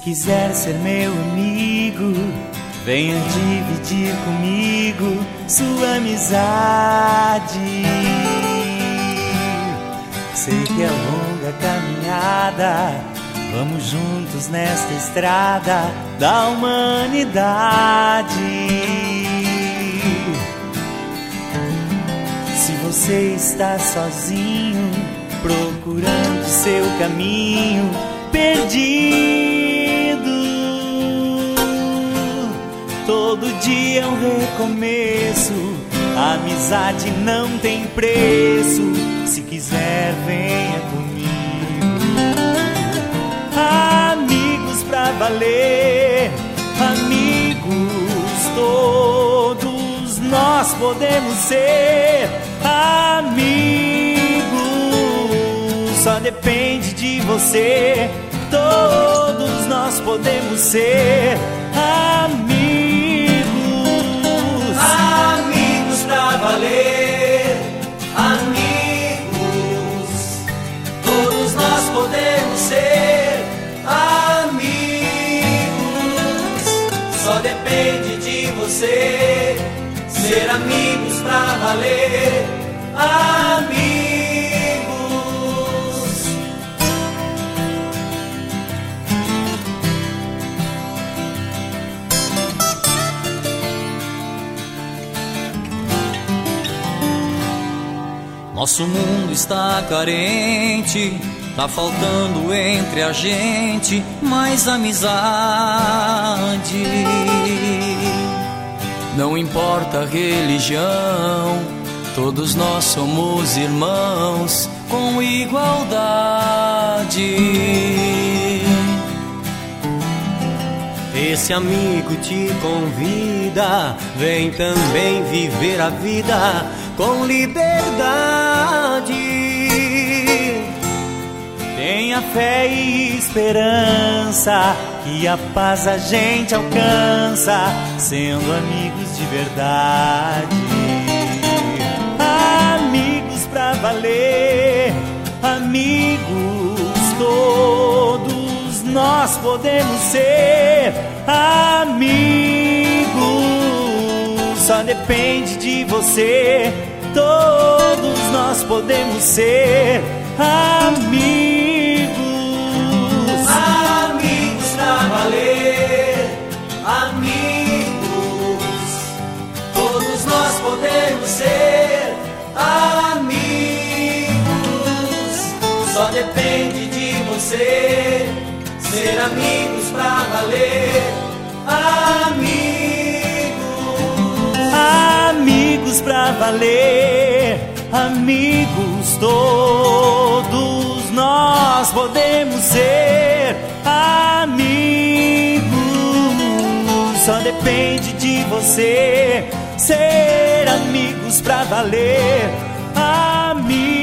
quiser ser meu amigo, venha dividir comigo sua amizade. Sei que é longa caminhada, vamos juntos nesta estrada da humanidade. Se você está sozinho, procurando seu caminho, perdido, todo dia é um recomeço, a amizade não tem preço. Se quiser, venha comigo. Amigos pra valer, amigos todos nós podemos ser. Amigos, só depende de você. Todos nós podemos ser amigos. Amigos pra valer, amigos, todos nós podemos ser amigos. Só depende de você ser amigos pra valer, amigos. Nosso mundo está carente, tá faltando entre a gente mais amizade. Não importa a religião, todos nós somos irmãos com igualdade. Esse amigo te convida, vem também viver a vida com liberdade. Tenha fé e esperança, que a paz a gente alcança, sendo amigos de verdade. Amigos pra valer, amigos todos nós podemos ser. Amigos, só depende de você. Todos nós podemos ser amigos. Amigos pra valer, amigos, todos nós podemos ser amigos. Só depende de você ser amigos pra valer, amigos. Amigos pra valer, amigos todos nós podemos ser amigos. Só depende de você ser amigos pra valer, amigos.